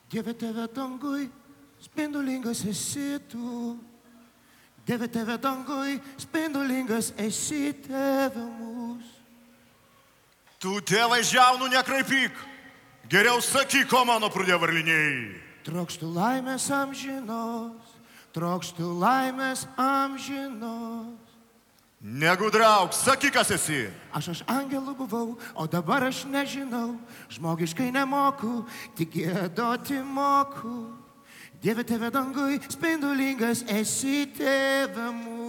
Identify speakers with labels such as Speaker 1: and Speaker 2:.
Speaker 1: Dieve tave dangui, spindulingas esi tu. Dieve tave dangui, spindulingas esi tave mūs.
Speaker 2: Tu, tėvai, žiaunų nekraipyk. Geriau sakyk, ko mano prudėvarliniai.
Speaker 1: Trokštų laimės amžinos, trokštų laimės amžinos.
Speaker 2: Negudrauk, sakyk, kas esi.
Speaker 1: Aš angelų buvau, o dabar aš nežinau. Žmogiškai nemoku, tik giedoti moku. Dieve tave dangui, spindulingas esi tėve mūsų.